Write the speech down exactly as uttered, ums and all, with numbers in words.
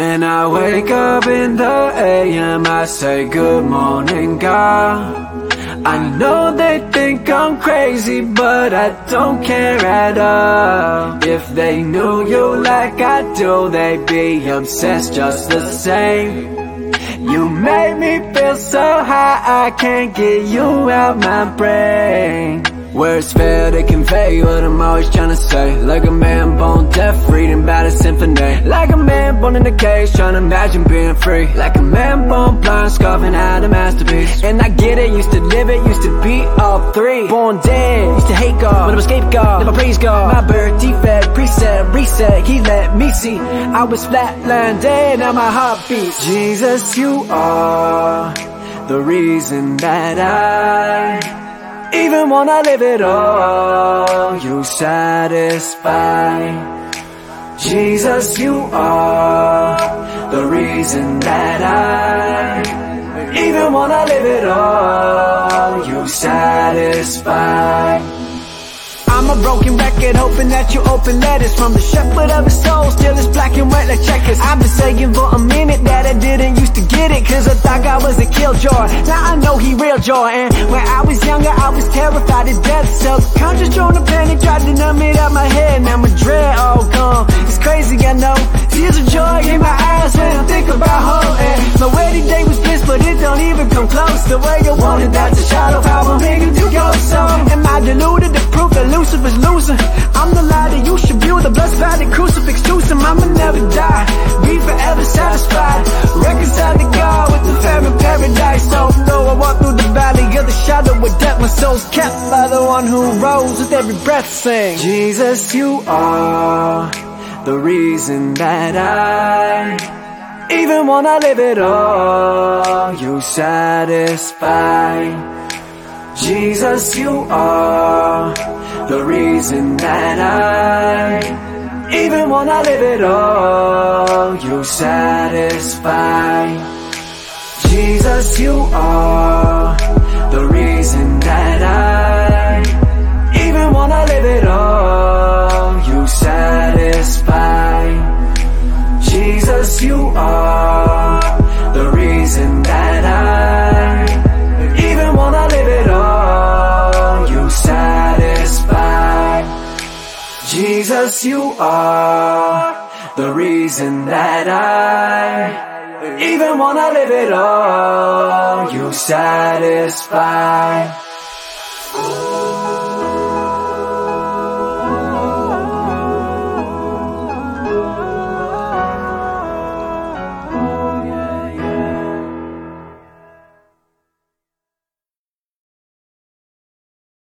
When I wake up in the A M, I say good morning, God. I know they think I'm crazy, but I don't care at all. If they knew you like I do, they'd be obsessed just the same. You made me feel so high, I can't get you out my brain. Words fail to convey what I'm always trying to say. Like a man born deaf, reading about a symphony. Like a man born in a cage, trying to imagine being free. Like a man born blind, scarving out a masterpiece. And I get it, used to live it, used to be all three. Born dead, used to hate God, but I'm a scapegoat, never praise God. My birth defect, preset, reset, he let me see. I was flatlined dead, now my heart beats. Jesus, you are the reason that I even wanna live it all, you satisfy. Jesus, you are the reason that I even wanna live it all, you satisfy. I'm a broken record, hoping that you open letters from the shepherd of his soul, still it's black and white like checkers. I've been saying for a minute that I didn't used to get it, cause I thought God was a killjoy. Now I know he real joy, and when I was younger I was terrified of death. Self-conscious, drawn to panic, tried to numb it out my head. Now my dread all gone, it's crazy I know. Tears of joy in my eyes when I think about home. And my wedding day was bliss, but it don't even come close. The way you wanted, that's a shadow power making to go. So am I deluded? The proof that Lucifer's losing. I'm the lie that you should view, the blood spattered crucifix to him. I'ma never die, be forever satisfied, reconciled to God with the fair in paradise. So though I walk through the valley of the shadow of death, my soul's kept by the one who rose with every breath. Sing, Jesus, you are the reason that I even wanna live it all, you satisfy. Jesus, you are the reason that I even wanna live it all, you satisfy. Jesus, you are the reason that I even wanna live it all, you satisfy. Jesus, you are the reason that I even wanna live it all, you satisfy. Jesus, you are the reason that I even wanna live it all, you satisfy.